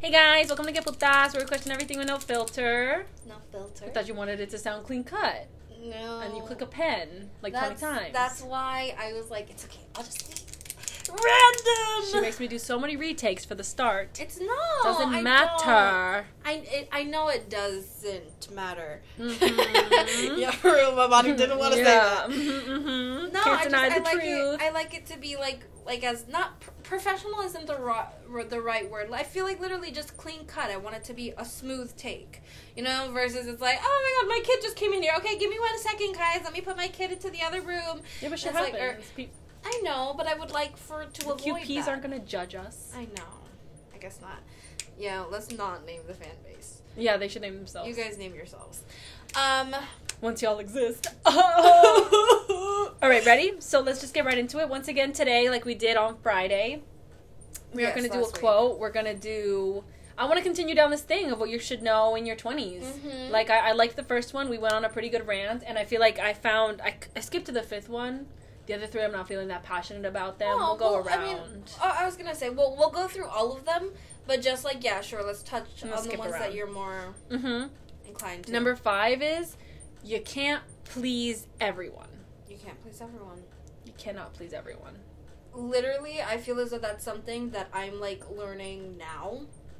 Hey guys, welcome to Que Putas, where we question everything with no filter. No filter. I thought you wanted it to sound clean cut. No. And you click a pen, like 20 times. That's why I was like, it's okay, I'll just leave. Random! She makes me do so many retakes for the start. It's not. Doesn't matter. I know it doesn't matter. Mm-hmm. Yeah, for real, my body didn't want to say that. Mm-hmm. No, Can't deny the like truth. I like it to be like as not professional isn't the right word. I feel like literally just clean cut. I want it to be a smooth take, you know. Versus it's like, oh my god, my kid just came in here. Okay, give me 1 second, guys. Let me put my kid into the other room. Yeah, but shit It's like, happens. I know, but I would like for to avoid QPs that. aren't gonna judge us. I know. I guess not. Yeah, let's not name the fan base. Yeah, they should name themselves. You guys name yourselves. Once y'all exist. Oh. All right, ready? So let's just get right into it. Once again today, like we did on Friday, we are going to do a quote. We're going to do... I want to continue down this thing of what you should know in your 20s. Mm-hmm. Like, I liked the first one. We went on a pretty good rant, and I feel like I skipped to the 5th one. The other 3, I'm not feeling that passionate about them. We'll go around. I mean, I was going to say, we'll go through all of them, but just like, yeah, sure, let's touch on the ones that you're more inclined to. Number 5 is, you can't please everyone. You can't please everyone. You cannot please everyone. Literally, I feel as though that's something that I'm, like, learning now.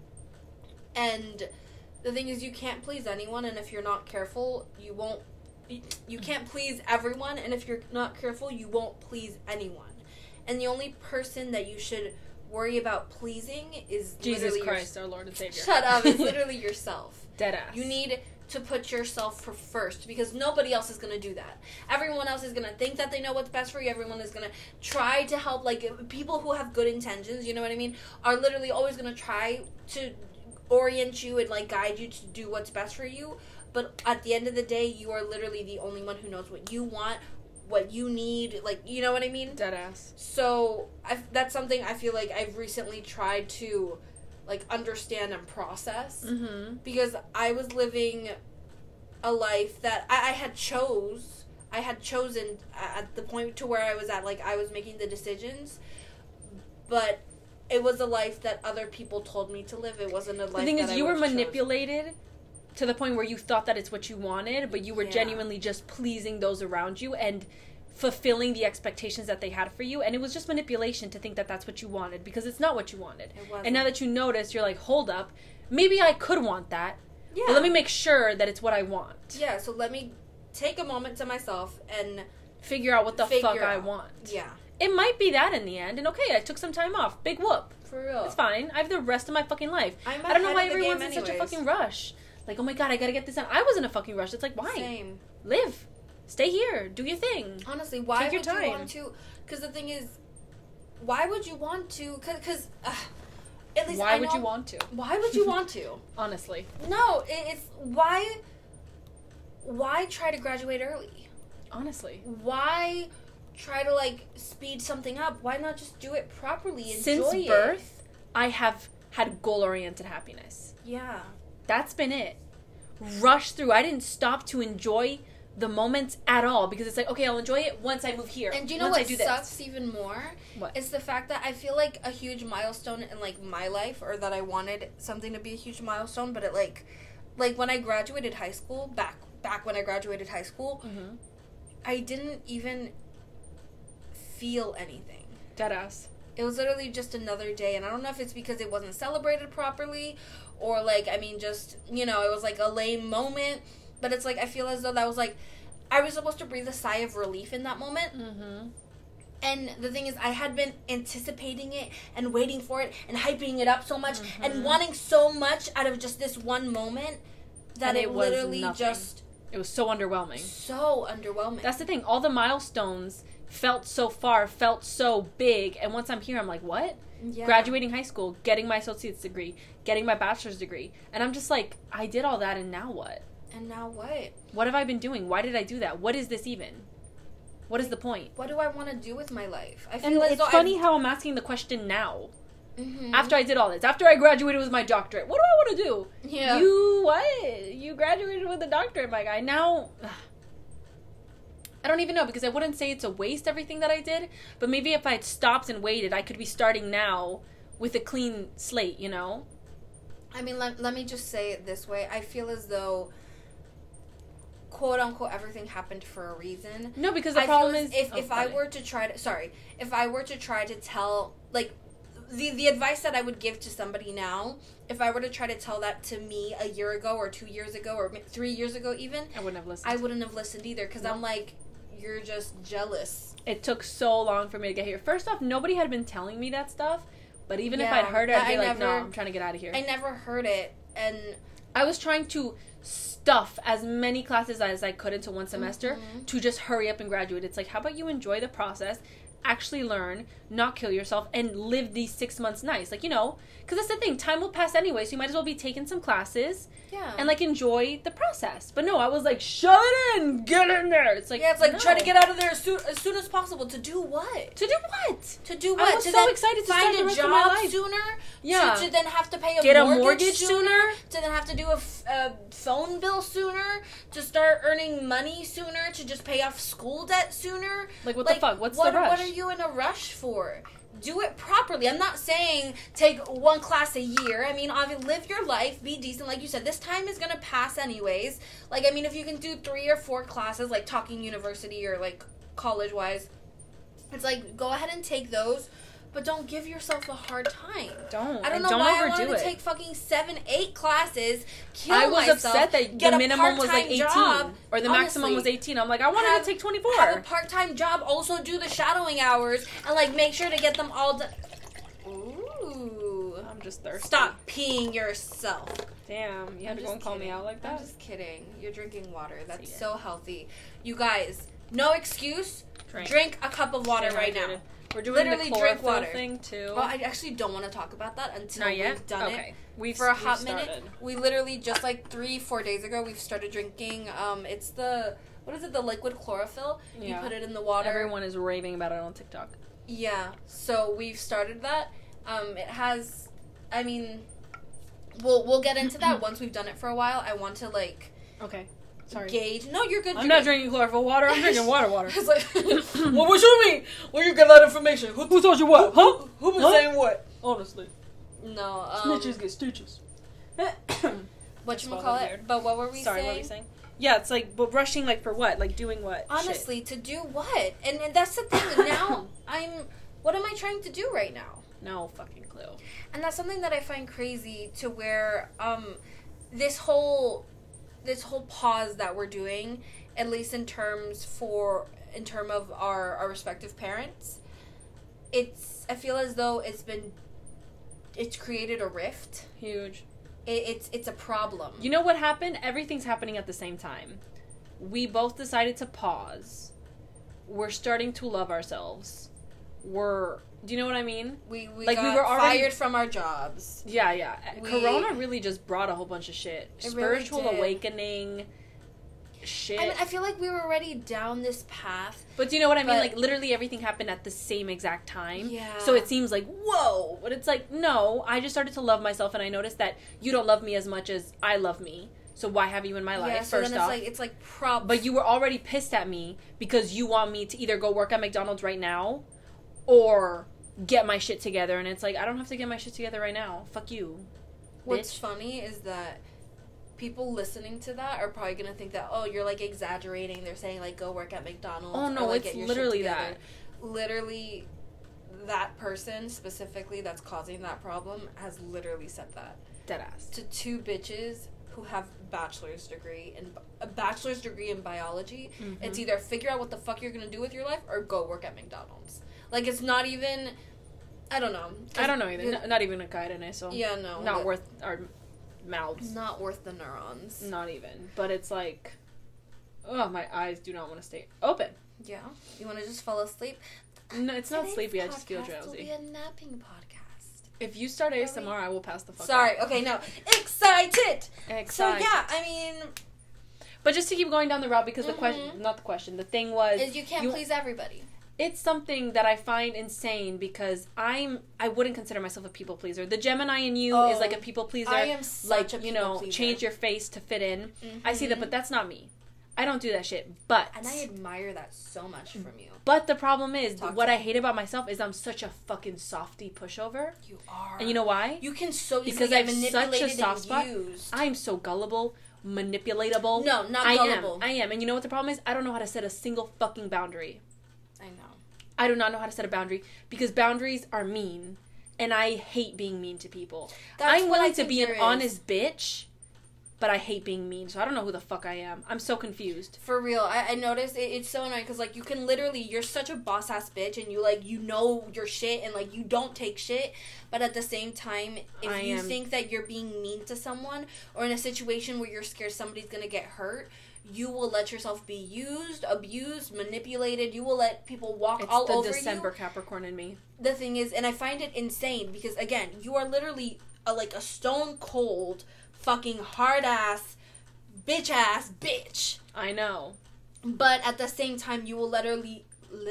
And the thing is, you can't please anyone, and if you're not careful, you won't. You can't please everyone, and if you're not careful, you won't please anyone. And the only person that you should worry about pleasing is Jesus Christ, our Lord and Savior. Shut up. It's literally yourself. Deadass. You need to put yourself first, because nobody else is going to do that. Everyone else is going to think that they know what's best for you. Everyone is going to try to help. Like, people who have good intentions, you know what I mean, are literally always going to try to orient you and, like, guide you to do what's best for you. But at the end of the day, you are literally the only one who knows what you want, what you need, like, you know what I mean? Deadass. So, that's something I feel like I've recently tried to, like, understand and process. Mm-hmm. Because I was living a life that I had chosen at the point to where I was at, like, I was making the decisions. But it was a life that other people told me to live. It wasn't a life that I The thing is, you were chose. manipulated to the point where you thought that it's what you wanted, but you were genuinely just pleasing those around you and fulfilling the expectations that they had for you, and it was just manipulation to think that that's what you wanted, because it's not what you wanted. It wasn't. And now that you notice, you're like, hold up, maybe I could want that, Yeah. but let me make sure that it's what I want. Yeah, so let me take a moment to myself and figure out what the fuck I want. Yeah. It might be that in the end, and okay, I took some time off. Big whoop. For real. It's fine. I have the rest of my fucking life. I don't know why everyone's in such a fucking rush. Like, oh my god, I gotta get this done. I was in a fucking rush. It's like, why? Same. Live. Stay here. Do your thing. Honestly, why Take your would you time. want to? Because the thing is, why would you want to? Because, at least Why I would know, you want to? Why would you want to? Honestly. No, it's why try to graduate early? Honestly. Why try to, like, speed something up? Why not just do it properly? Enjoy Since birth, I have had goal-oriented happiness. Yeah. That's been it. Rush through. I didn't stop to enjoy the moments at all, because it's like, okay, I'll enjoy it once I move here. And do you know once what I do sucks this. even more? What? It's the fact that I feel like a huge milestone in, like, my life, or that I wanted something to be a huge milestone, but it, like when I graduated high school, back when I graduated high school, Mm-hmm. I didn't even feel anything. Deadass. It was literally just another day, and I don't know if it's because it wasn't celebrated properly, or, like, I mean, just, you know, it was, like, a lame moment, but it's, like, I feel as though that was, like, I was supposed to breathe a sigh of relief in that moment. Mm-hmm. And the thing is, I had been anticipating it and waiting for it and hyping it up so much and wanting so much out of just this one moment that And it was literally nothing. just... It was so underwhelming. So underwhelming. That's the thing. All the milestones felt so far, felt so big, and once I'm here, I'm like, what? Yeah. Graduating high school, getting my associate's degree, getting my bachelor's degree, and I'm just like, I did all that, and now what? And now what? What have I been doing? Why did I do that? What is this even? What is the point? What do I want to do with my life? I And as it's though funny how I'm asking the question now. Mm-hmm. After I did all this. After I graduated with my doctorate. What do I want to do? Yeah. You what? You graduated with a doctorate, my guy. Now... I don't even know, because I wouldn't say it's a waste, everything that I did, but maybe if I had stopped and waited, I could be starting now with a clean slate, you know? I mean, let me just say it this way. I feel as though, quote unquote, everything happened for a reason. No, because the problem is if I were to try to tell, like, the advice that I would give to somebody now, if I were to try to tell that to me a year ago or 2 years ago or 3 years ago even, I wouldn't have listened. I wouldn't have listened either, because I'm like, you're just jealous. It took so long for me to get here. First off, nobody had been telling me that stuff, but even if I'd heard it, I'd be like, no, I'm trying to get out of here. I never heard it, and I was trying to stuff as many classes as I could into one semester to just hurry up and graduate. It's like, how about you enjoy the process, actually learn, not kill yourself, and live these 6 months nice. Like, you know, because that's the thing. Time will pass anyway, so you might as well be taking some classes and, like, enjoy the process. But no, I was like, shove it in! Get in there! It's like, yeah, it's like, try to get out of there as soon as possible. To do what? To do what? To do what? I was so excited to find start the a rest of my job life. sooner? Yeah. To then have to pay a mortgage sooner? To then have to do a phone bill sooner? To start earning money sooner? To just pay off school debt sooner? Like, what the fuck? What's the rush? What are you in a rush for? Do it properly. I'm not saying take one class a year. I mean, live your life, be decent. Like you said, this time is going to pass anyways. Like, I mean, if you can do 3 or 4 classes, like talking university or, like, college-wise, it's like, go ahead and take those. But don't give yourself a hard time. Don't. I don't know why I wanted to take fucking 7, 8 classes, kill myself. I was upset that the minimum was like 18. Job. Or the maximum was 18. I'm like, I wanted to take 24. Have a part-time job, also do the shadowing hours, and, like, make sure to get them all done. Ooh. I'm just thirsty. Stop peeing yourself. Damn, you had to go and call me out like that? I'm just kidding. You're drinking water. That's so healthy. You guys, no excuse. Drink a cup of water right now. We're doing literally the drink water thing too. Well, I actually don't want to talk about that until we've done it. We've for a hot minute. We literally just like 3-4 days ago we've started drinking. It's the the liquid chlorophyll. Yeah. You put it in the water. Everyone is raving about it on TikTok. Yeah. So we've started that. It has. I mean, we'll get into that once we've done it for a while. I want to like. Okay. Sorry. Gauge. No, you're good. I'm not drinking chlorophyll water. I'm drinking water. It's like, well, what you mean? Where you get that information? Who told you what? Huh? Who been saying what? Honestly. No. Snitches get stitches. Whatchamacallit? But what were we saying? Sorry, what were you saying? Yeah, it's like, but rushing, like, for what? Like, doing what? Honestly, to do what? And that's the thing. Now, what am I trying to do right now? No fucking clue. And that's something that I find crazy to where, this whole pause that we're doing, at least in term of our respective parents, I feel as though it's created a rift. Huge. It's a problem. You know what happened? Everything's happening at the same time. We both decided to pause. We're starting to love ourselves. Do you know what I mean? We were already fired from our jobs. Yeah. Corona really just brought a whole bunch of shit. Spiritual awakening shit. I mean, I feel like we were already down this path. But do you know what I mean? Like, literally everything happened at the same exact time. Yeah. So it seems like, whoa. But it's like, no, I just started to love myself, and I noticed that you don't love me as much as I love me. So why have you in my life, so first then off? It's like props. But you were already pissed at me because you want me to either go work at McDonald's right now or get my shit together. And it's like, I don't have to get my shit together right now. Fuck you, What's bitch. funny is that people listening to that are probably going to think that, oh, you're, like, exaggerating. They're saying, like, go work at McDonald's. Oh, no, or, like, it's get your literally shit that. Literally, that person specifically that's causing that problem has literally said that. Deadass. To 2 bitches who have a bachelor's degree in biology. Mm-hmm. It's either figure out what the fuck you're going to do with your life or go work at McDonald's. Like, it's not even... I don't know. I don't know either. Not even a guide in it, so... Yeah, no. Not worth our mouths. Not worth the neurons. Not even. But it's like... Oh, my eyes do not want to stay open. Yeah? You want to just fall asleep? No, it's not sleepy. I just feel drowsy. Will be a napping podcast. If you start ASMR, I will pass the fuck Sorry. out. Okay, no. Excited! So, yeah, I mean... But just to keep going down the route, because the thing was... Is you can't please everybody. It's something that I find insane because I wouldn't consider myself a people pleaser. The Gemini in you is like a people pleaser. I am such a people pleaser. Change your face to fit in. Mm-hmm. I see that, but that's not me. I don't do that shit. But... And I admire that so much from you. But the problem is, what I hate about myself is I'm such a fucking softy pushover. You are. And you know why? You can so easily because get I have such a soft spot. I'm so gullible, manipulatable. No, not gullible. I am. And you know what the problem is? I don't know how to set a single fucking boundary. I know. I do not know how to set a boundary because boundaries are mean. And I hate being mean to people. I'm willing to be an honest bitch, but I hate being mean. So I don't know who the fuck I am. I'm so confused. For real. I noticed it's so annoying because, like, you can literally, you're such a boss-ass bitch and you, like, you know your shit and, like, you don't take shit. But at the same time, if you think that you're being mean to someone or in a situation where you're scared somebody's going to get hurt, you will let yourself be used, abused, manipulated. You will let people walk all over you. It's the December Capricorn in me. The thing is, and I find it insane because, again, you are literally like a stone cold, fucking hard ass, bitch. I know. But at the same time, you will literally,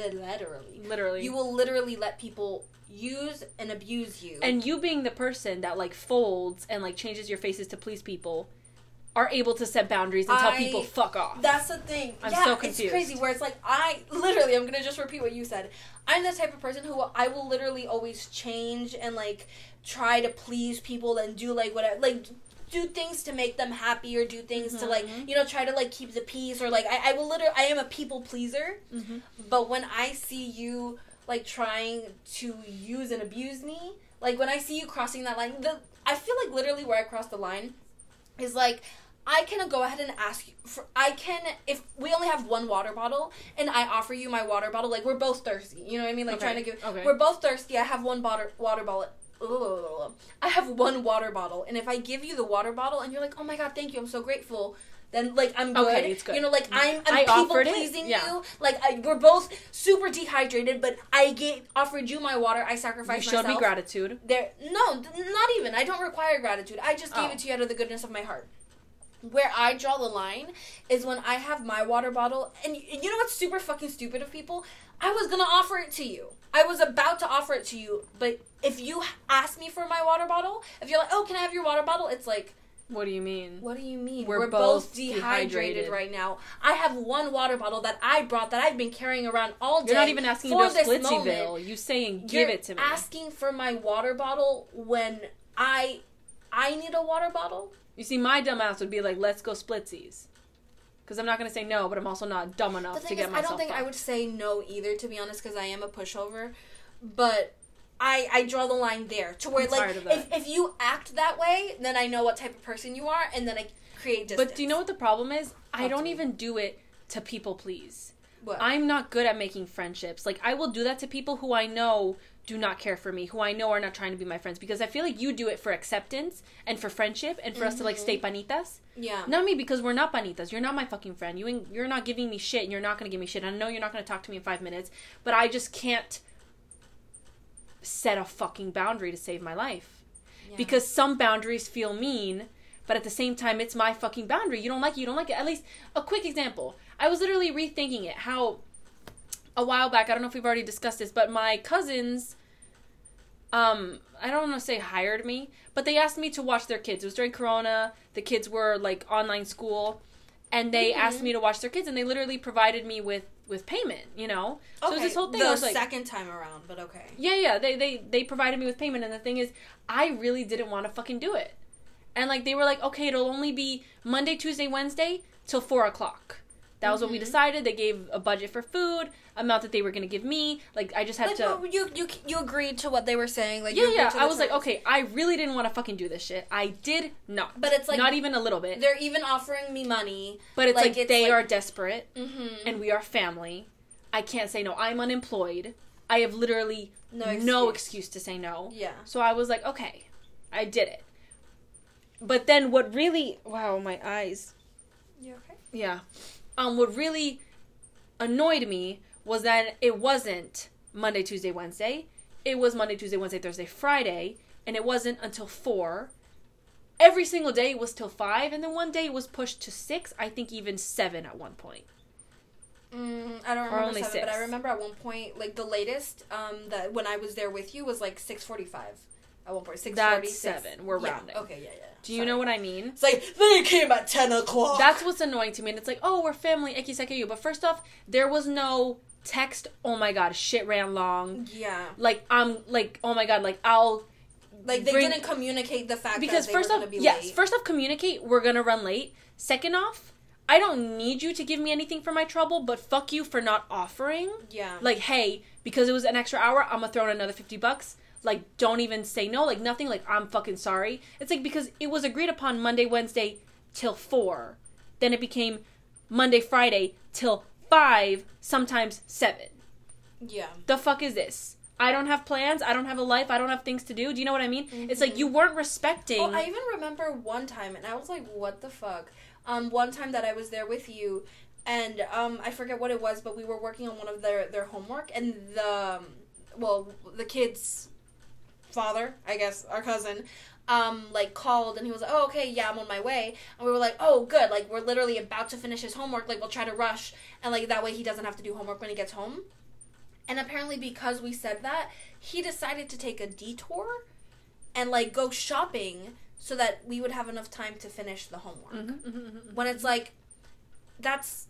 you will literally let people use and abuse you. And you being the person that, like, folds and, like, changes your faces to please people, are able to set boundaries and tell people fuck off. That's the thing. I'm so confused. It's crazy where it's like, I'm going to just repeat what you said. I'm the type of person who I will literally always change and, like, try to please people and do, like, whatever, like, do things to make them happy or do things to, like, you know, try to, like, keep the peace or, like, I am a people pleaser. But when I see you, like, trying to use and abuse me, like, when I see you crossing that line, I feel like literally where I cross the line is, like, I can go ahead and ask you if we only have one water bottle and I offer you my water bottle, like, we're both thirsty, you know what I mean? Like, trying to give, we're both thirsty, I have one water bottle, I have one water bottle, and if I give you the water bottle and you're like, oh my god, thank you, I'm so grateful, then, like, I'm good. Okay, it's good. You know, like, I'm people-pleasing you. Like, we're both super dehydrated, but I offered you my water. I sacrificed myself. You showed me gratitude. No, not even. I don't require gratitude. I just gave it to you out of the goodness of my heart. Where I draw the line is when I have my water bottle, and you know what's super fucking stupid of people? I was gonna offer it to you. I was about to offer it to you, but if you ask me for my water bottle, if you're like, oh, can I have your water bottle? It's like... What do you mean? What do you mean? We're both dehydrated right now. I have one water bottle that I brought that I've been carrying around all day. You're not even asking for Splitsyville. You saying give it to me. You're asking for my water bottle when I need a water bottle? You see, my dumb ass would be like, let's go Splitsies. Because I'm not going to say no, but I'm also not dumb enough to get myself I don't think I would say no either, to be honest, because I am a pushover. But... I draw the line there to where, like, if you act that way, then I know what type of person you are, and then I create distance. But do you know what the problem is? I don't even do it to people please. What? I'm not good at making friendships. Like, I will do that to people who I know do not care for me, who I know are not trying to be my friends, because I feel like you do it for acceptance and for friendship and for us to, like, stay panitas. Yeah. Not me, because we're not panitas. You're not my fucking friend. You're not giving me shit, and you're not going to give me shit. I know you're not going to talk to me in 5 minutes, but I just can't set a fucking boundary to save my life. Yeah. Because some boundaries feel mean, but at the same time, it's my fucking boundary. You don't like it. At least, a quick example. I was literally rethinking it. How, a while back, I don't know if we've already discussed this, but my cousins, I don't want to say hired me, but they asked me to watch their kids. It was during Corona. The kids were, like, online school. And they asked me to watch their kids, and they literally provided me with payment, you know? Okay. So it was this whole thing. The second time around, but okay. Yeah. They provided me with payment, and the thing is, I really didn't want to fucking do it. And, like, they were like, okay, it'll only be Monday, Tuesday, Wednesday till 4 o'clock. That was what we decided. They gave a budget for food, amount that they were going to give me. Like, I just had to... No, you agreed to what they were saying. Like, yeah. I was like, okay, I really didn't want to fucking do this shit. I did not. But it's like... Not even a little bit. They're even offering me money. But it's like they are desperate. And we are family. I can't say no. I'm unemployed. I have literally no excuse to say no. Yeah. So I was like, okay, I did it. But then what really... Wow, my eyes. You okay? Yeah. What really annoyed me was that it wasn't Monday, Tuesday, Wednesday. It was Monday, Tuesday, Wednesday, Thursday, Friday. And it wasn't until 4. Every single day it was till 5. And then one day it was pushed to 6. I think even 7 at one point. I don't remember 7, but I remember at one point, like, the latest that when I was there with you was like 6:45 at one point? 6:40? That's 7. We're rounding. Okay, yeah. Do you know what I mean? It's like, then it came at 10 o'clock. That's what's annoying to me. And it's like, oh, we're family, X-I-K-U. But first off, there was no text, oh my god, shit ran long. Yeah. Like, I'm like, oh my god, like, I'll... Like, they didn't communicate the fact that they were going to be late. Yes, first off, communicate, we're going to run late. Second off, I don't need you to give me anything for my trouble, but fuck you for not offering. Yeah. Like, hey, because it was an extra hour, I'm gonna throw in another $50. Like, don't even say no. Like, nothing. Like, I'm fucking sorry. It's like, because it was agreed upon Monday, Wednesday till 4. Then it became Monday, Friday till 5, sometimes 7. Yeah. The fuck is this? I don't have plans. I don't have a life. I don't have things to do. Do you know what I mean? Mm-hmm. It's like, you weren't respecting... Oh, I even remember one time, and I was like, what the fuck? One time that I was there with you, and I forget what it was, but we were working on one of their homework, and the kid's father, I guess, our cousin, like, called, and he was like, oh, okay, yeah, I'm on my way, and we were like, oh, good, like, we're literally about to finish his homework, like, we'll try to rush, and, like, that way he doesn't have to do homework when he gets home. And apparently because we said that, he decided to take a detour and, like, go shopping so that we would have enough time to finish the homework. When it's like, that's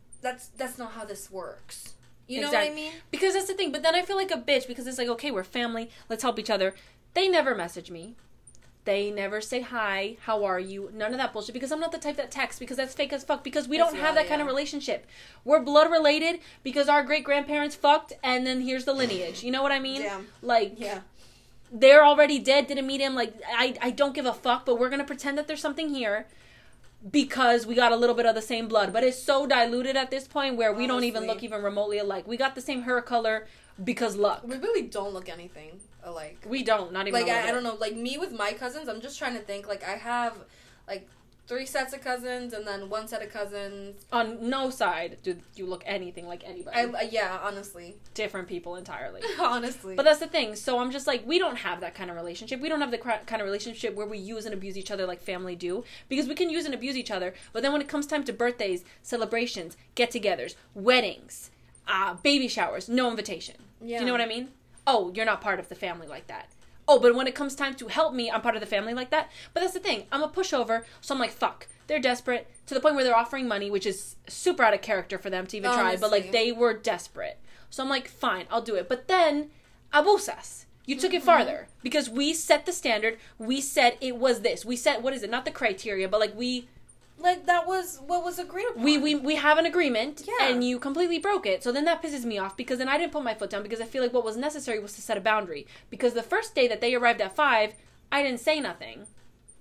not how this works. You know what I mean? Because that's the thing. But then I feel like a bitch because it's like, okay, we're family. Let's help each other. They never message me. They never say hi, how are you? None of that bullshit. Because I'm not the type that texts, because that's fake as fuck. Because we don't have that kind of relationship. We're blood related because our great-grandparents fucked, and then here's the lineage. You know what I mean? Yeah. Like, yeah. They're already dead, didn't meet him. Like, I don't give a fuck, but we're going to pretend that there's something here because we got a little bit of the same blood. But it's so diluted at this point where we don't even look even remotely alike. We got the same hair color because luck. We really don't look anything alike. We don't, not even like I don't know, like me with my cousins, I'm just trying to think, like I have like 3 sets of cousins and then 1 set of cousins. On no side do you look anything like anybody. Yeah, honestly. Different people entirely. Honestly. But that's the thing. So I'm just like, we don't have that kind of relationship. We don't have the kind of relationship where we use and abuse each other like family do. Because we can use and abuse each other, but then when it comes time to birthdays, celebrations, get-togethers, weddings, baby showers, no invitation. Yeah. Do you know what I mean? Oh, you're not part of the family like that. Oh, but when it comes time to help me, I'm part of the family like that. But that's the thing. I'm a pushover, so I'm like, fuck. They're desperate to the point where they're offering money, which is super out of character for them to even try. But, like, they were desperate. So I'm like, fine, I'll do it. But then, abusas. You took it farther. Because we set the standard. We said it was this. We set, what is it? Not the criteria, but, like, we... Like, that was what was agreed upon. We have an agreement, and you completely broke it. So then that pisses me off, because then I didn't put my foot down, because I feel like what was necessary was to set a boundary. Because the first day that they arrived at 5, I didn't say nothing.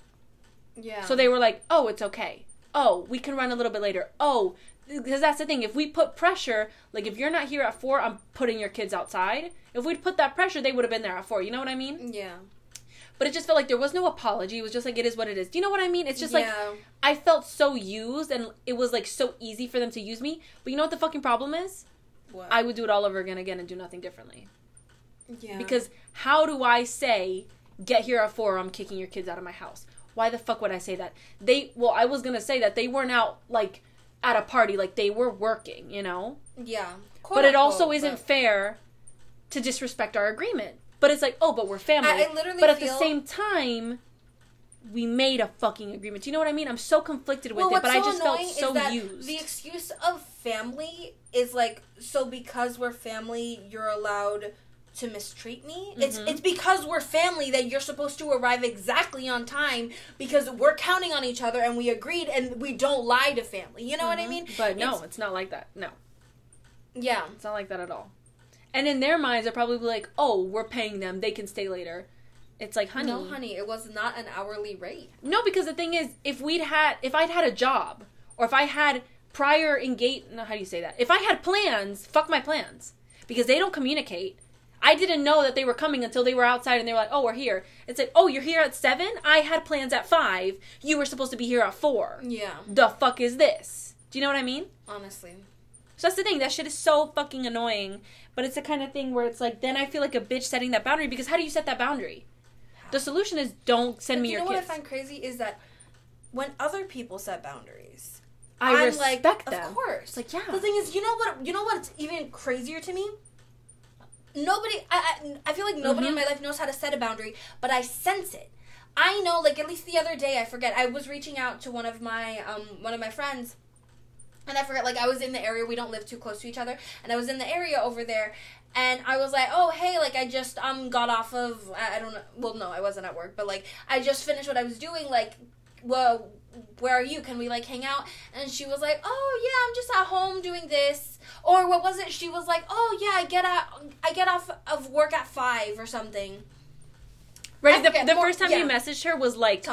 Yeah. So they were like, oh, it's okay. Oh, we can run a little bit later. Oh, because that's the thing. If we put pressure, like, if you're not here at 4, I'm putting your kids outside. If we'd put that pressure, they would have been there at 4. You know what I mean? Yeah. But it just felt like there was no apology. It was just like, it is what it is. Do you know what I mean? It's just like, I felt so used, and it was like so easy for them to use me. But you know what the fucking problem is? What? I would do it all over again and do nothing differently. Yeah. Because how do I say, get here at 4, I'm kicking your kids out of my house? Why the fuck would I say that? I was going to say that they weren't out, like, at a party. Like, they were working, you know? Yeah. But it also isn't fair to disrespect our agreement. But it's like, oh, but we're family. I literally but at the same time, we made a fucking agreement. Do you know what I mean? I'm so conflicted with it, but I just felt so used. The excuse of family is like, so because we're family, you're allowed to mistreat me? Mm-hmm. It's because we're family that you're supposed to arrive exactly on time because we're counting on each other and we agreed and we don't lie to family. You know what I mean? But no, it's not like that. No. Yeah. It's not like that at all. And in their minds, they're probably like, oh, we're paying them. They can stay later. It's like, honey. No, honey. It was not an hourly rate. No, because the thing is, if I'd had a job, or if I had prior engagement, how do you say that? If I had plans, fuck my plans. Because they don't communicate. I didn't know that they were coming until they were outside and they were like, oh, we're here. It's like, oh, you're here at 7? I had plans at 5. You were supposed to be here at 4. Yeah. The fuck is this? Do you know what I mean? Honestly. So that's the thing. That shit is so fucking annoying. But it's the kind of thing where it's like, then I feel like a bitch setting that boundary. Because how do you set that boundary? The solution is don't send me your kids. You know what I find crazy is that when other people set boundaries, I respect them. Of course. It's like, yeah. The thing is, you know what's even crazier to me? I feel like nobody in my life knows how to set a boundary, but I sense it. I know, like, at least the other day, I forget, I was reaching out to one of my friends, and I forget, like, I was in the area, we don't live too close to each other, and I was in the area over there, and I was like, oh, hey, like, I just, got off of, I don't know, well, no, I wasn't at work, but, like, I just finished what I was doing, like, well, where are you? Can we, like, hang out? And she was like, oh, yeah, I'm just at home doing this. Or what was it? She was like, oh, yeah, I get off of work at 5 or something. Right, the first time you messaged her was, like,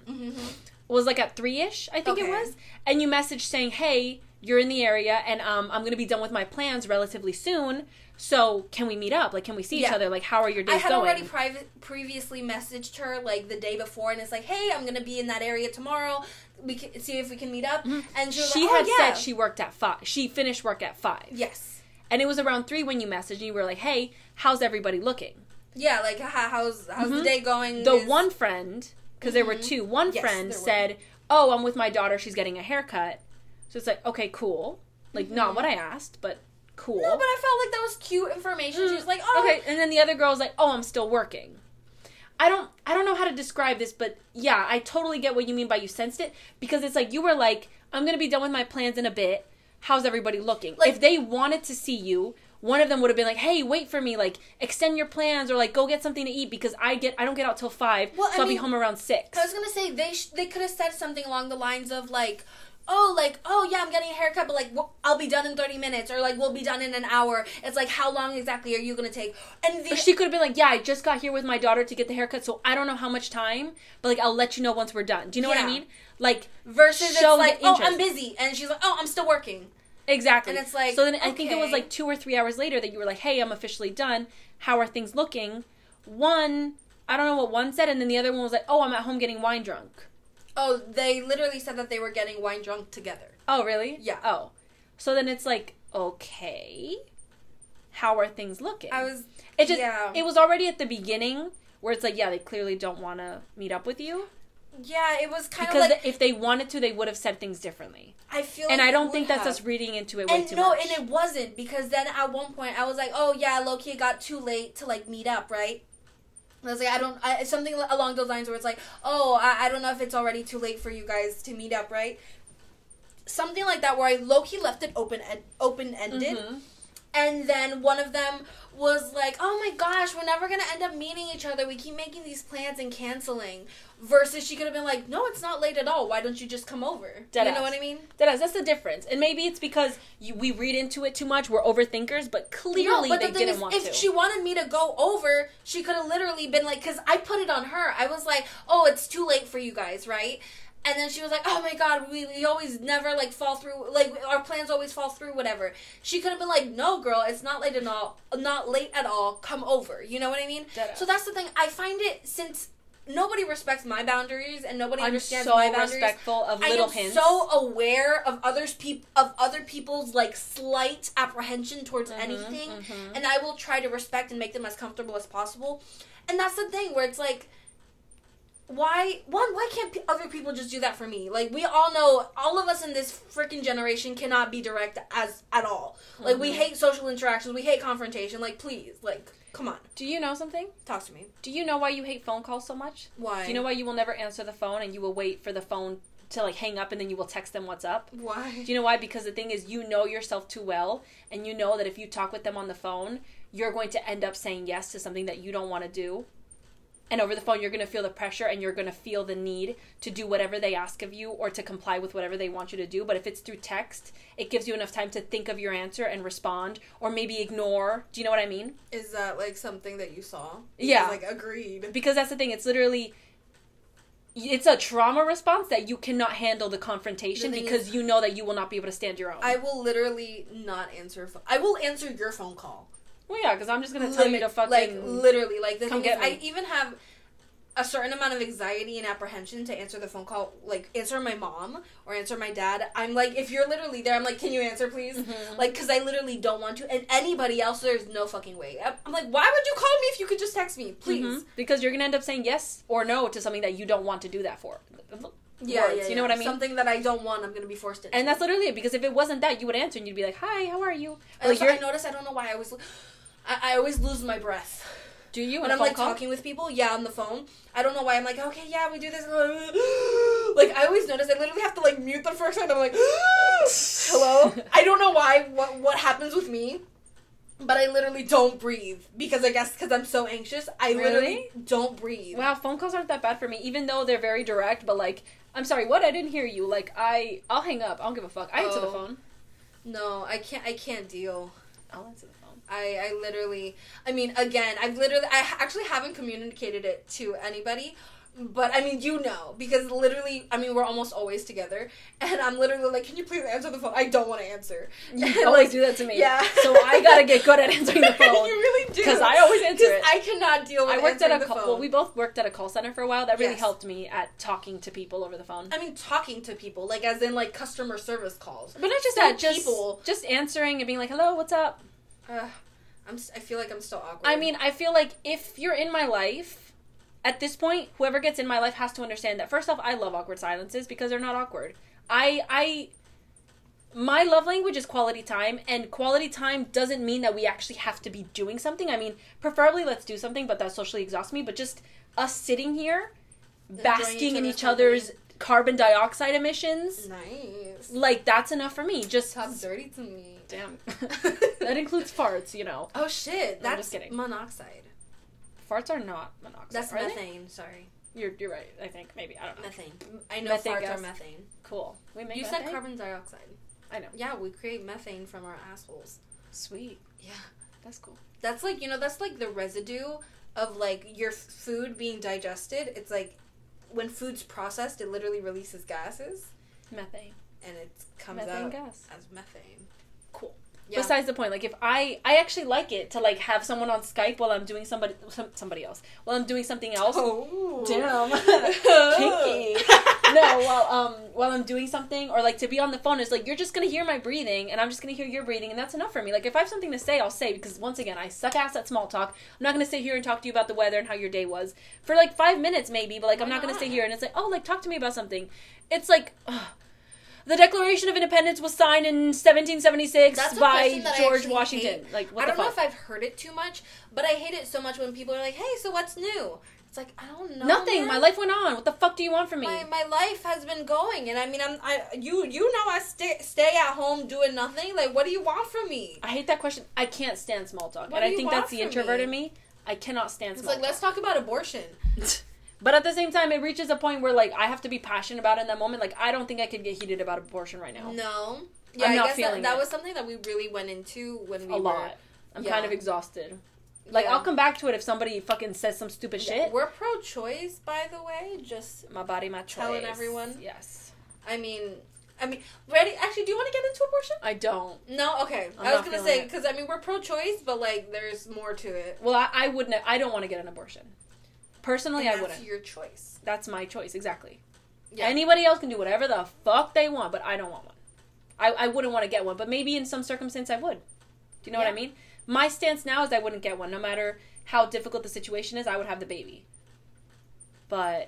was, like, at 3-ish, I think it was. And you messaged saying, hey, you're in the area, and I'm going to be done with my plans relatively soon. So, can we meet up? Like, can we see each other? Like, how are your days going? I had already previously messaged her, like, the day before, and it's like, hey, I'm going to be in that area tomorrow. We can see if we can meet up. And she was said she worked at 5. She finished work at 5. Yes. And it was around 3 when you messaged, and you were like, hey, how's everybody looking? Yeah, like, how's the day going? The one friend, because there were 2, one friend said, oh, I'm with my daughter, she's getting a haircut. So it's like, okay, cool. Like, not what I asked, but... cool. No, but I felt like that was cute information. She was like, oh. Okay, and then the other girl was like, oh, I'm still working. I don't know how to describe this, but yeah, I totally get what you mean by you sensed it, because it's like, you were like, I'm going to be done with my plans in a bit. How's everybody looking? Like, if they wanted to see you, one of them would have been like, hey, wait for me, like, extend your plans, or like, go get something to eat, because I don't get out till 5, so I'll be home around 6. I was going to say, they could have said something along the lines of, like, oh, yeah, I'm getting a haircut, but, like, I'll be done in 30 minutes, or, like, we'll be done in an hour. It's, like, how long exactly are you going to take? And or she could have been like, yeah, I just got here with my daughter to get the haircut, so I don't know how much time, but, like, I'll let you know once we're done. Do you know what I mean? Like, versus it's like, oh, I'm busy, and she's like, oh, I'm still working. Exactly. And it's like, so then I think it was, like, 2 or 3 hours later that you were like, hey, I'm officially done. How are things looking? One, I don't know what one said, and then the other one was like, oh, I'm at home getting wine drunk. Oh, they literally said that they were getting wine drunk together. Oh, really? Yeah. Oh. So then it's like, okay, how are things looking? It was already at the beginning where it's like, yeah, they clearly don't want to meet up with you. Yeah, it was kind of like... Because if they wanted to, they would have said things differently. I feel and like I don't think that's us reading into it way too much. No, and it wasn't, because then at one point I was like, oh, yeah, low-key got too late to, like, meet up, right? I was like, something along those lines where it's like, oh, I don't know if it's already too late for you guys to meet up, right? Something like that, where I low-key left it open-ended. And then one of them was like, oh my gosh, we're never going to end up meeting each other. We keep making these plans and canceling. Versus she could have been like, no, it's not late at all. Why don't you just come over? You know what I mean? That's the difference. And maybe it's because we read into it too much. We're overthinkers, but clearly they didn't want to. If she wanted me to go over, she could have literally been like, because I put it on her. I was like, oh, it's too late for you guys, right? And then she was like, oh my god, we always never, like, fall through, like, our plans always fall through, whatever. She could have been like, no, girl, it's not late at all, come over. You know what I mean? So that's the thing. I find it, since nobody respects my boundaries and nobody understands my boundaries. I'm so respectful of little hints. I am so aware of other people's, like, slight apprehension towards anything, and I will try to respect and make them as comfortable as possible. And that's the thing, where it's like, why can't other people just do that for me? Like, we all know, all of us in this freaking generation cannot be direct at all. Like, we hate social interactions, we hate confrontation. Like, please, like, come on. Do you know something? Talk to me. Do you know why you hate phone calls so much? Why? Do you know why you will never answer the phone and you will wait for the phone to, like, hang up and then you will text them what's up? Why? Do you know why? Because the thing is, you know yourself too well, and you know that if you talk with them on the phone, you're going to end up saying yes to something that you don't want to do. And over the phone, you're going to feel the pressure and you're going to feel the need to do whatever they ask of you or to comply with whatever they want you to do. But if it's through text, it gives you enough time to think of your answer and respond or maybe ignore. Do you know what I mean? Is that, like, something that you saw? Yeah. Like, agreed. Because that's the thing. It's literally... It's a trauma response that you cannot handle the confrontation because you know that you will not be able to stand your own. I will literally not answer... I will answer your phone call. Well, yeah, because I'm just going to tell you to fucking... Like, literally. Like, the thing is, me. I even have a certain amount of anxiety and apprehension to answer the phone call. Like, answer my mom or answer my dad. I'm like, if you're literally there, I'm like, can you answer, please? Like, because I literally don't want to. And anybody else, there's no fucking way. I'm like, why would you call me if you could just text me? Please. Because you're going to end up saying yes or no to something that you don't want to do that for. Yeah, you know what I mean? Something that I don't want, I'm going to be forced into. And that's literally it, because if it wasn't that, you would answer and you'd be like, hi, how are you? And like, I noticed, I don't know why, I was I always lose my breath. Do you? When I'm like talking with people, on the phone. I don't know why. I'm like, okay, yeah, we do this. Like, I always notice I literally have to like mute the first time. I'm like, hello. I don't know why. What happens with me? But I literally don't breathe because I guess because I'm so anxious. I literally don't breathe. Wow, phone calls aren't that bad for me, even though they're very direct. But like, I'm sorry, what? I didn't hear you. Like, I'll hang up. I don't give a fuck. I answer the phone. No, I can't deal. I'll answer the phone. I literally, I mean, again, I actually haven't communicated it to anybody, but I mean, because literally, I mean, we're almost always together, and I'm literally like, can you please answer the phone? I don't want to answer. You always do that to me. Yeah. So I gotta get good at answering the phone. You really do. Because I always answer it. I cannot deal with answering the phone. Well, we both worked at a call center for a while. That really helped me at talking to people over the phone. I mean, talking to people, like, as in, like, customer service calls. But not just that, just answering and being like, hello, what's up? I feel like I'm still awkward. I mean, I feel like if you're in my life, at this point, whoever gets in my life has to understand that, first off, I love awkward silences because they're not awkward. My love language is quality time, and quality time doesn't mean that we actually have to be doing something. I mean, preferably let's do something, but that socially exhausts me. But just us sitting here, basking in each other's carbon dioxide emissions. Nice. Like, that's enough for me. Just talk dirty to me. Damn. That includes farts, you know. Oh, shit. That's I'm just kidding. monoxide. Farts are not monoxide. That's methane. Sorry. You're right. I think. Maybe. I don't know. Methane. I know methane farts gas. Are methane. Cool. We make You methane? said carbon dioxide. I know. Yeah, we create methane from our assholes. Sweet. Yeah. That's cool. That's like, that's like the residue of, like, your food being digested. It's like, when food's processed, it literally releases gases. Methane. And it comes methane out gas. as methane. Cool. Yeah. Besides the point, like, if I actually like it to, like, have someone on Skype while I'm doing somebody else. While I'm doing something else. Oh. Damn. Kinky. No, while I'm doing something, or, like, to be on the phone is, like, you're just gonna hear my breathing, and I'm just gonna hear your breathing, and that's enough for me. Like, if I have something to say, I'll say, because, once again, I suck ass at small talk. I'm not gonna sit here and talk to you about the weather and how your day was. For, like, 5 minutes, maybe, but, like, I'm not gonna sit here and it's like, oh, like, talk to me about something. It's like, the Declaration of Independence was signed in 1776 by George Washington. Like, what the fuck? I don't know if I've heard it too much, but I hate it so much when people are like, hey, so what's new? It's like, I don't know. Nothing. Man. My life went on. What the fuck do you want from me? My life has been going, and I mean, I stay at home doing nothing. Like, what do you want from me? I hate that question. I can't stand small talk, and I think that's the introvert in me. I cannot stand small talk. It's like, let's talk about abortion. But at the same time, it reaches a point where, like, I have to be passionate about it in that moment. Like, I don't think I could get heated about abortion right now. No. Yeah, I'm not I guess feeling that was something that we really went into when we were... A lot. I'm kind of exhausted. Like, I'll come back to it if somebody fucking says some stupid shit. We're pro-choice, by the way. Just... My body, my choice. Telling everyone. Yes. I mean, ready? Actually, do you want to get into abortion? I don't. No? Okay. I was going to say, because, I mean, we're pro-choice, but, like, there's more to it. Well, I wouldn't... I don't want to get an abortion. Personally, I wouldn't. That's your choice. That's my choice, exactly. Yeah. Anybody else can do whatever the fuck they want, but I don't want one. I wouldn't want to get one, but maybe in some circumstance I would. Do you know what I mean? My stance now is I wouldn't get one. No matter how difficult the situation is, I would have the baby. But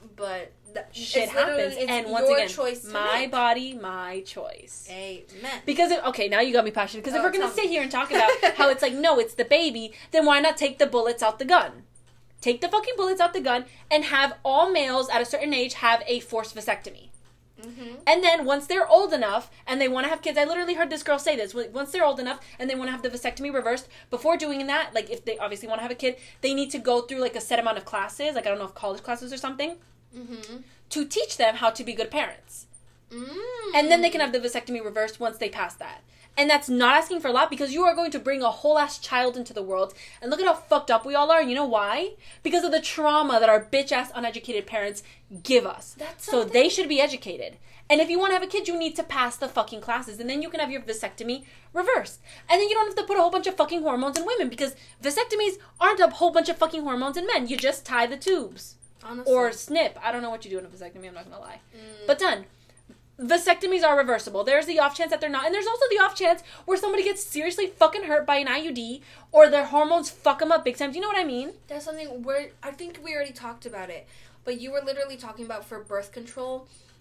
shit happens, and once again, my body, my choice. Amen. Because okay, now you got me passionate. Because if we're gonna sit here and talk about how it's like, no, it's the baby, then why not take the bullets out the gun? Take the fucking bullets out the gun and have all males at a certain age have a forced vasectomy. Mm-hmm. And then once they're old enough and they want to have kids, I literally heard this girl say this. Once they're old enough and they want to have the vasectomy reversed, before doing that, like if they obviously want to have a kid, they need to go through like a set amount of classes, like I don't know if college classes or something, to teach them how to be good parents. And then they can have the vasectomy reversed once they pass that. And that's not asking for a lot because you are going to bring a whole ass child into the world. And look at how fucked up we all are. And you know why? Because of the trauma that our bitch ass uneducated parents give us. So they should be educated. And if you want to have a kid, you need to pass the fucking classes. And then you can have your vasectomy reversed. And then you don't have to put a whole bunch of fucking hormones in women. Because vasectomies aren't a whole bunch of fucking hormones in men. You just tie the tubes. Honestly. Or snip. I don't know what you do in a vasectomy. I'm not going to lie. But done. Vasectomies are reversible. There's the off chance that they're not. And there's also the off chance where somebody gets seriously fucking hurt by an IUD or their hormones fuck them up big time. Do you know what I mean? That's something where I think we already talked about it. But you were literally talking about for birth control.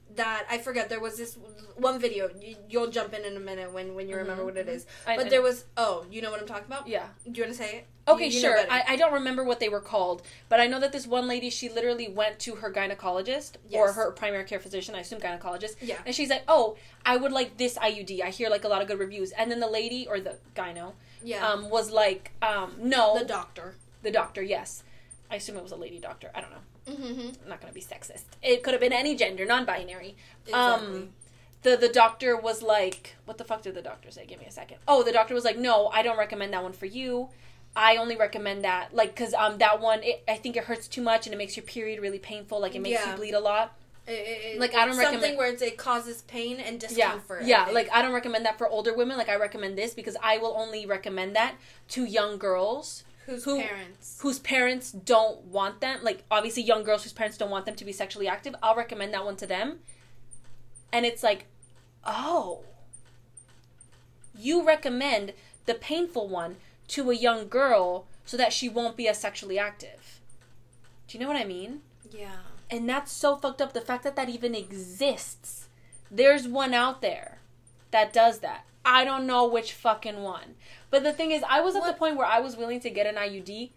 that I forget. There was this one video. You'll jump in a minute when you remember what it is. But there was. Oh, you know what I'm talking about? Yeah. Do you want to say it? Okay, sure. I don't remember what they were called, but I know that this one lady, she literally went to her gynecologist or her primary care physician. I assume gynecologist. Yeah. And she's like, "Oh, I would like this IUD. I hear like a lot of good reviews." And then the lady or the gyno, was like, "No." The doctor. The doctor, yes. I assume it was a lady doctor. I don't know. Mm-hmm. I'm not going to be sexist. It could have been any gender, non-binary. Exactly. The doctor was like, what the fuck did the doctor say? Give me a second. Oh, the doctor was like, no, I don't recommend that one for you. I only recommend that, like, because that one, I think it hurts too much and it makes your period really painful. Like, it makes you bleed a lot. Like, I don't recommend something where it causes pain and discomfort. Yeah, like, I don't recommend that for older women. Like, I recommend this because I will only recommend that to young girls. Whose parents don't want them, like, obviously young girls whose parents don't want them to be sexually active, I'll recommend that one to them. And it's like, oh, you recommend the painful one to a young girl so that she won't be as sexually active. Do you know what I mean? Yeah. And that's so fucked up, the fact that even exists. There's one out there that does that. I don't know which fucking one. But the thing is, I was at the point where I was willing to get an IUD.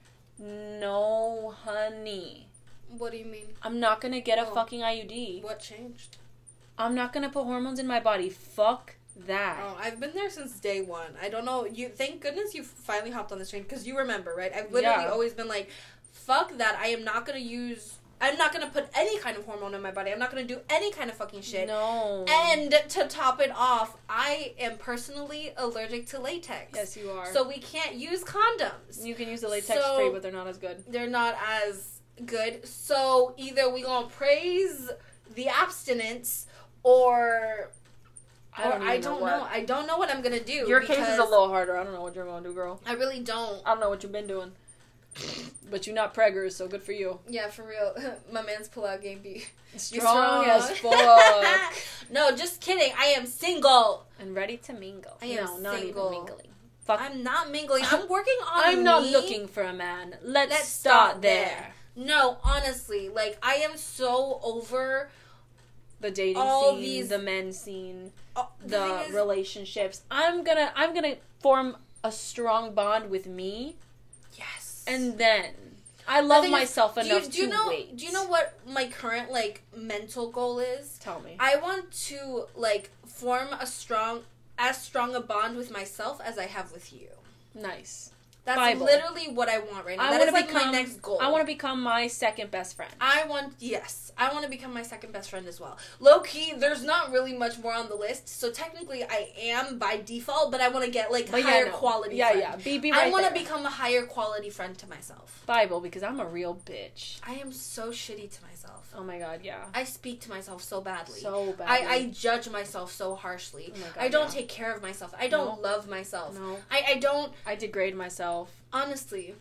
No, honey. What do you mean? I'm not going to get a fucking IUD. What changed? I'm not going to put hormones in my body. Fuck that. Oh, I've been there since day one. I don't know. Thank goodness you finally hopped on this train because you remember, right? I've literally always been like, fuck that. I am not going to I'm not going to put any kind of hormone in my body. I'm not going to do any kind of fucking shit. No. And to top it off, I am personally allergic to latex. Yes, you are. So we can't use condoms. You can use the latex free, but they're not as good. They're not as good. So either we going to praise the abstinence or... I don't know. I don't know what I'm going to do. Your case is a little harder. I don't know what you're going to do, girl. I really don't. I don't know what you've been doing. But you're not preggers, so good for you. Yeah, for real. My man's pull-out game be strong as fuck. No, just kidding. I am single. And ready to mingle. I am not single. even mingling. Fuck. I'm not mingling. I'm working on I'm not looking for a man. Let's start there. No, honestly. Like, I am so over... the dating scene, the men scene, the relationships. I'm gonna form a strong bond with me. Yes. And then I love myself enough to wait. Do you know what my current mental goal is? Tell me. I want to form as strong a bond with myself as I have with you. Nice. That's literally what I want right now. That is my next goal. I want to become my second best friend. I want to become my second best friend as well. Low key, there's not really much more on the list, so technically I am by default, but I want to get higher quality friend. Yeah, be right I want to become a higher quality friend to myself. Bible, because I'm a real bitch. I am so shitty to myself. Oh my god, yeah. I speak to myself so badly. So badly. I judge myself so harshly. Oh my god, I don't take care of myself. I don't love myself. No. I don't... I degrade myself. Honestly.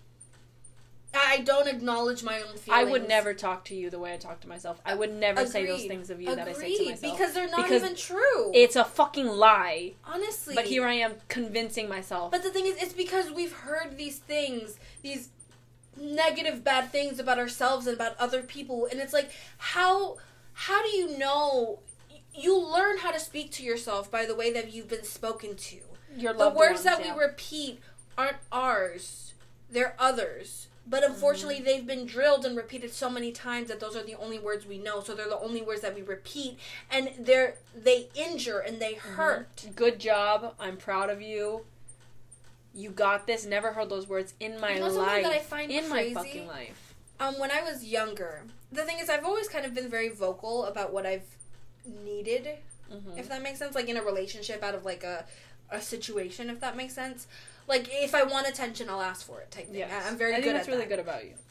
I don't acknowledge my own feelings. I would never talk to you the way I talk to myself. I would never say those things of you that I say to myself. Because they're not even true. It's a fucking lie. Honestly. But here I am convincing myself. But the thing is, it's because we've heard these things, these negative, bad things about ourselves and about other people. And it's like, how do you know? You learn how to speak to yourself by the way that you've been spoken to. The words that we repeat aren't ours. They're others. But unfortunately, they've been drilled and repeated so many times that those are the only words we know. So they're the only words that we repeat. And they injure and they hurt. Good job. I'm proud of you. You got this. Never heard those words in my life. Something that I find in crazy? My fucking life. When I was younger, the thing is, I've always kind of been very vocal about what I've needed, if that makes sense. In a relationship, out of a situation, if that makes sense. If I want attention, I'll ask for it type thing. Yes. I'm very good at that. I think that's really good about you.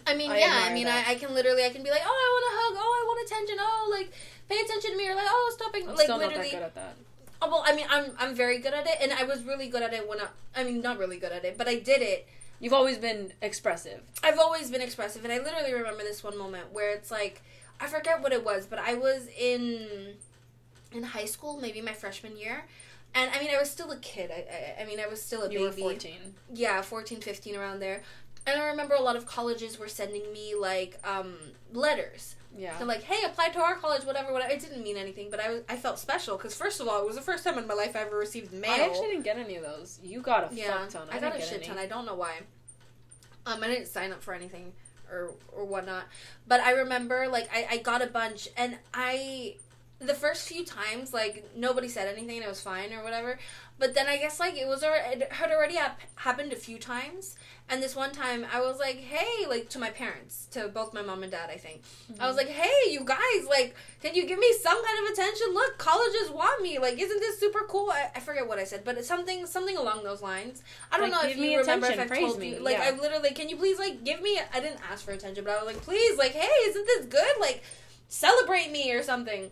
I can literally, I can be like, oh, I want a hug, oh, I want attention, oh, pay attention to me, or oh, stop being, I'm still not that good at that. Oh, well, I'm very good at it, and I was really good at it when not really good at it, but I did it. You've always been expressive. I've always been expressive, and I literally remember this one moment where it's I forget what it was, but I was in high school, maybe my freshman year. And, I was still a kid. I was still a baby. You were 14. Yeah, 14, 15, around there. And I remember a lot of colleges were sending me, like, letters. Yeah. So, like, hey, apply to our college, whatever. It didn't mean anything, but I felt special. Because, first of all, it was the first time in my life I ever received mail. I actually didn't get any of those. You got a fuck ton. I got a shit ton. I don't know why. I didn't sign up for anything or whatnot. But I remember, like, I got a bunch. And the first few times, like, nobody said anything and it was fine or whatever. But then I guess, like, it had already happened a few times. And this one time, I was like, hey, like, to my parents, to both my mom and dad, I think. Mm-hmm. I was like, hey, you guys, like, can you give me some kind of attention? Look, colleges want me. Like, isn't this super cool? I forget what I said, but it's something along those lines. I don't know if you remember if I've told you. Like, I literally, can you please, like, give me, I didn't ask for attention, but I was like, please, like, hey, isn't this good? Like, celebrate me or something.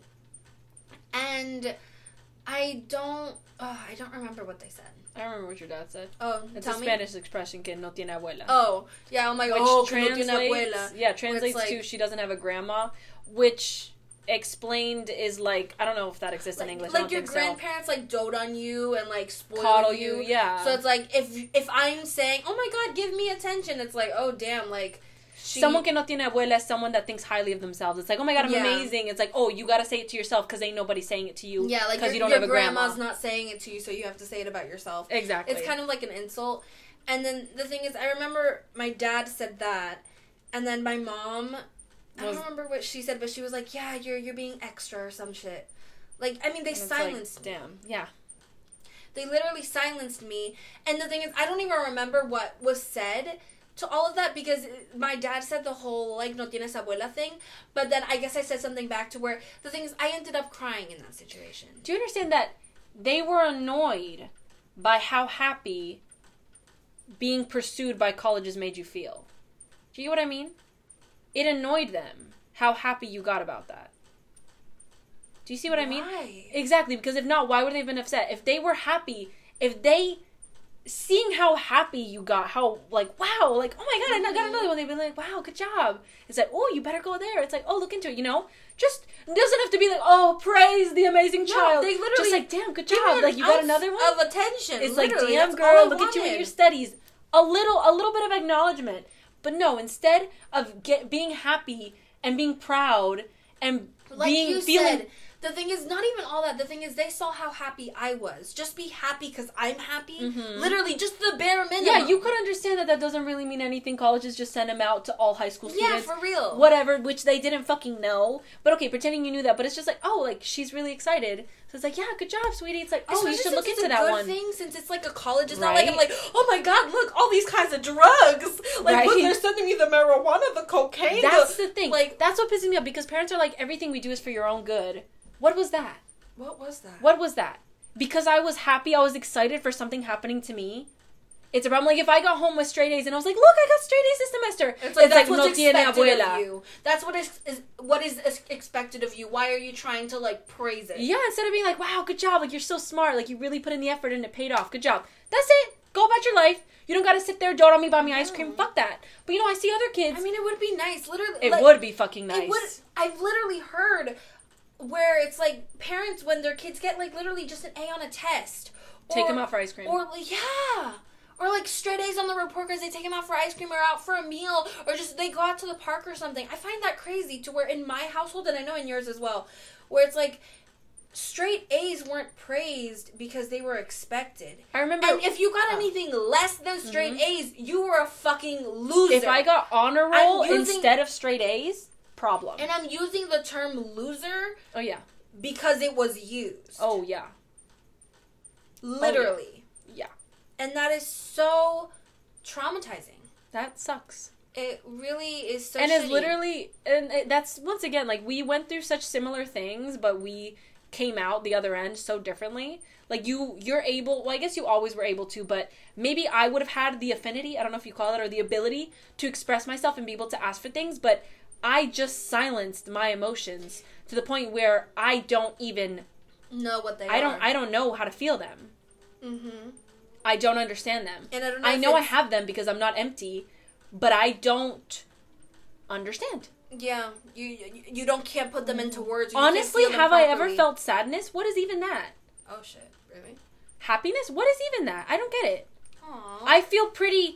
And I don't remember what they said. I remember what your dad said. Oh, it's a Spanish expression, que no tiene abuela. Oh, yeah, oh my god. Which translates to she doesn't have a grandma, which explained is like, I don't know if that exists in English. Like your grandparents like dote on you and like coddle you, yeah. So it's like if I'm saying, oh my god, give me attention, it's like, oh damn, like someone que no tiene abuela is someone that thinks highly of themselves. It's like, oh my god, I'm amazing. It's like, oh, you gotta say it to yourself because ain't nobody saying it to you. Yeah, like you don't have a grandma's not saying it to you, so you have to say it about yourself. Exactly. It's kind of like an insult. And then the thing is, I remember my dad said that, and then my mom, I don't remember what she said, but she was like, yeah, you're being extra or some shit. Like, I mean, they silenced me. Damn, yeah. They literally silenced me. And the thing is, I don't even remember what was said to all of that, because my dad said the whole, like, no tienes abuela thing, but then I guess I said something back to where, the thing is, I ended up crying in that situation. Do you understand that they were annoyed by how happy being pursued by colleges made you feel? Do you know what I mean? It annoyed them how happy you got about that. Do you see what I mean? Exactly, because if not, why would they have been upset? If they were happy, seeing how happy you got, how, like, wow, like, oh my god, I got another one, they've been like, wow, good job. It's like, oh, you better go there. It's like, oh, look into it, you know? Just, it doesn't have to be like, oh, praise the amazing child. They literally just like, damn, good job. Like, you got another one? Of attention. It's like, damn, girl, look at you in your studies. A little bit of acknowledgement. But no, instead of being happy and being proud and like feeling... The thing is, not even all that. The thing is, they saw how happy I was. Just be happy because I'm happy. Mm-hmm. Literally, just the bare minimum. Yeah, you could understand that doesn't really mean anything. Colleges just send them out to all high school students. Yeah, for real. Whatever, which they didn't fucking know. But okay, pretending you knew that. But it's just like, oh, like, she's really excited. So it's like, yeah, good job, sweetie. It's like, oh, especially you should look into that one. Thing, since it's like a college. It's not like, I'm like, oh my god, look, all these kinds of drugs. Like, look, they're sending me the marijuana, the cocaine. That's the thing. Like, that's what pisses me off, because parents are like, everything we do is for your own good. What was that? What was that? What was that? Because I was happy, I was excited for something happening to me. It's a problem. Like, if I got home with straight A's and I was like, look, I got straight A's this semester. It's like that's what's expected of you. That's what is expected of you. Why are you trying to, like, praise it? Yeah, instead of being like, wow, good job. Like, you're so smart. Like, you really put in the effort and it paid off. Good job. That's it. Go about your life. You don't gotta sit there, dote on me, buy me ice cream. Fuck that. But, you know, I see other kids. I mean, it would be nice. Literally. It would be fucking nice. I've literally heard... where it's like parents, when their kids get like literally just an A on a test, take them out for ice cream, or like straight A's on the report cards, they take them out for ice cream or out for a meal, or just they go out to the park or something. I find that crazy, to where in my household, and I know in yours as well, where it's like straight A's weren't praised because they were expected. I remember, and if you got anything less than straight A's, you were a fucking loser. If I got honor roll instead of straight A's, problem. And I'm using the term loser. Oh, yeah. Because it was used. Oh, yeah. Literally. Oh, yeah. And that is so traumatizing. That sucks. It really is so and shitty. It's literally, and that's, once again, like, we went through such similar things, but we came out the other end so differently. Like, you're able, well, I guess you always were able to, but maybe I would have had the affinity, I don't know if you call it, or the ability to express myself and be able to ask for things, but I just silenced my emotions to the point where I don't even know what they are. I don't know how to feel them. Mm-hmm. I don't understand them. And I don't know. I know I have them because I'm not empty, but I don't understand. Yeah, you can't put them into words. Honestly, have I ever felt sadness? What is even that? Oh shit! Really? Happiness? What is even that? I don't get it. Aww. I feel pretty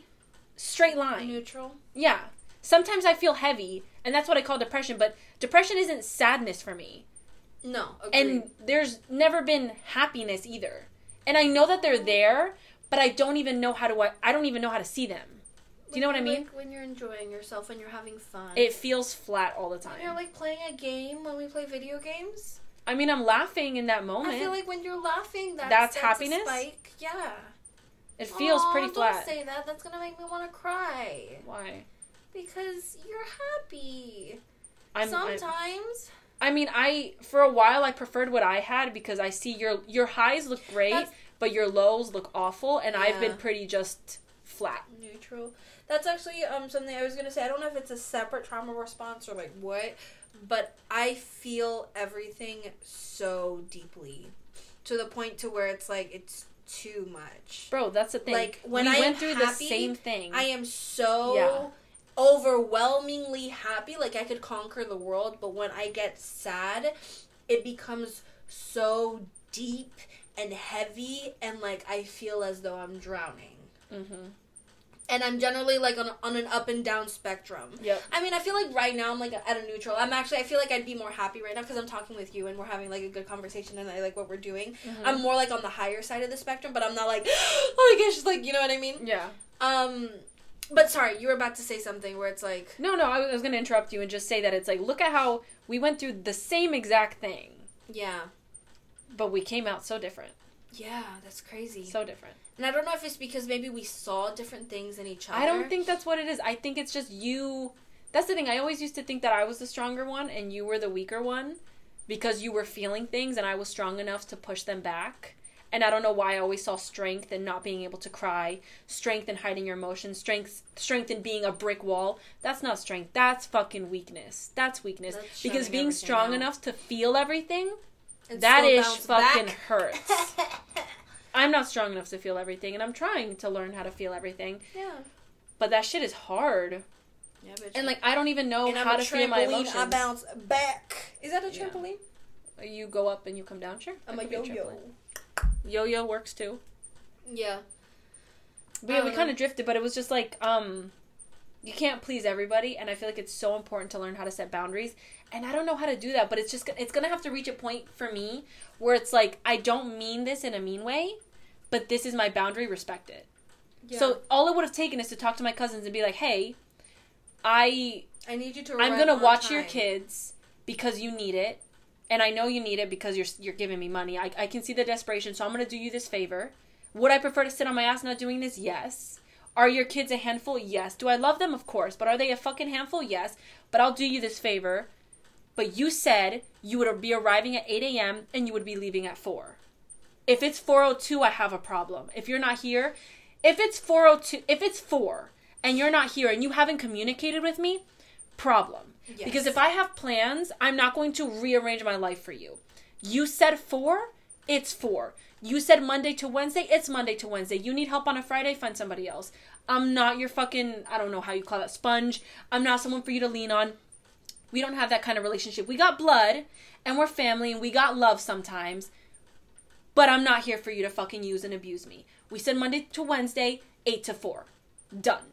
straight line. Neutral? Yeah. Sometimes I feel heavy, and that's what I call depression, but depression isn't sadness for me. No, agreed. And there's never been happiness either. And I know that they're there, but I don't even know how to see them. Do you know what I mean? Like when you're enjoying yourself and you're having fun. It feels flat all the time. When you're like playing a game when we play video games. I mean, I'm laughing in that moment. I feel like when you're laughing, that's happiness? A spike. Yeah. It feels pretty flat. Don't say that. That's going to make me want to cry. Why? Because you're happy. Sometimes. For a while, I preferred what I had because I see your highs look great, but your lows look awful, and I've been pretty just flat. Neutral. That's actually something I was going to say. I don't know if it's a separate trauma response or like what, but I feel everything so deeply to the point to where it's like it's too much. Bro, that's the thing. Like when I went through the same thing. I am so overwhelmingly happy, like I could conquer the world, but when I get sad, it becomes so deep and heavy, and like I feel as though I'm drowning. Mm-hmm. And I'm generally like on an up and down spectrum. Yep. I mean, I feel like right now I'm like at a neutral. I feel like I'd be more happy right now because I'm talking with you and we're having like a good conversation and I like what we're doing. Mm-hmm. I'm more like on the higher side of the spectrum, but I'm not like, oh my gosh, like, you know what I mean? Yeah. But sorry, you were about to say something where it's like... No, I was going to interrupt you and just say that it's like, look at how we went through the same exact thing. Yeah. But we came out so different. Yeah, that's crazy. So different. And I don't know if it's because maybe we saw different things in each other. I don't think that's what it is. I think it's just you... That's the thing. I always used to think that I was the stronger one and you were the weaker one because you were feeling things and I was strong enough to push them back. And I don't know why I always saw strength in not being able to cry, strength in hiding your emotions, strength in being a brick wall. That's not strength. That's fucking weakness. That's weakness. Because being strong enough to feel everything, that is fucking hurts. I'm not strong enough to feel everything, and I'm trying to learn how to feel everything. Yeah. But that shit is hard. Yeah, bitch. And, like, I don't even know how to feel my emotions. I bounce back. Is that a trampoline? Yeah. You go up and you come down? Sure. I'm a yo-yo. Yo-yo works, too. Yeah. But yeah, we kind of drifted, but it was just, like, you can't please everybody, and I feel like it's so important to learn how to set boundaries. And I don't know how to do that, but it's going to have to reach a point for me where it's like, I don't mean this in a mean way, but this is my boundary, respect it. Yeah. So all it would have taken is to talk to my cousins and be like, hey, I need you to I'm going to watch your kids because you need it. And I know you need it because you're giving me money. I can see the desperation, so I'm going to do you this favor. Would I prefer to sit on my ass not doing this? Yes. Are your kids a handful? Yes. Do I love them? Of course. But are they a fucking handful? Yes. But I'll do you this favor. But you said you would be arriving at 8 a.m. and you would be leaving at 4. If it's 4:02, I have a problem. If you're not here, if it's 4 and you're not here and you haven't communicated with me, problem. Yes. Because if I have plans, I'm not going to rearrange my life for you. You said 4, it's 4. You said Monday to Wednesday, it's Monday to Wednesday. You need help on a Friday, find somebody else. I'm not your fucking, I don't know how you call that, sponge. I'm not someone for you to lean on. We don't have that kind of relationship. We got blood, and we're family, and we got love sometimes. But I'm not here for you to fucking use and abuse me. We said Monday to Wednesday, 8 to 4. Done.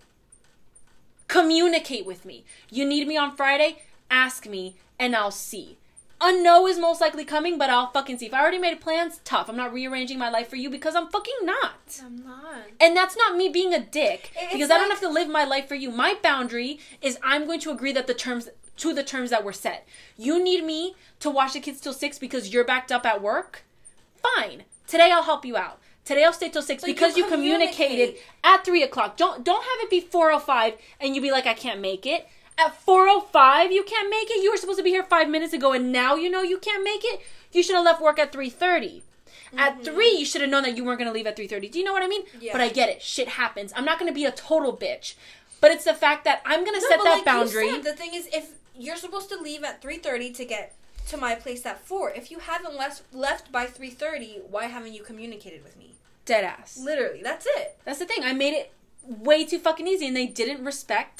Communicate with me. You need me on Friday? Ask me, and I'll see. A no is most likely coming, but I'll fucking see. If I already made plans, tough. I'm not rearranging my life for you because I'm fucking not. I'm not. And that's not me being a dick. Because I don't have to live my life for you. My boundary is I'm going to agree that the terms that were set. You need me to watch the kids till 6 because you're backed up at work? Fine. Today I'll help you out. Today I'll stay till 6 because you communicated at 3 o'clock. Don't have it be 4:05 and you be like, I can't make it. At 4:05, you can't make it? You were supposed to be here 5 minutes ago and now you know you can't make it? You should have left work at 3:30. Mm-hmm. At 3, you should have known that you weren't going to leave at 3:30. Do you know what I mean? Yeah. But I get it. Shit happens. I'm not going to be a total bitch. But it's the fact that I'm going to set that boundary. You said, the thing is, if you're supposed to leave at 3:30 to get to my place at 4, if you haven't left by 3:30, why haven't you communicated with me? Dead ass. Literally. That's it. That's the thing. I made it way too fucking easy and they didn't respect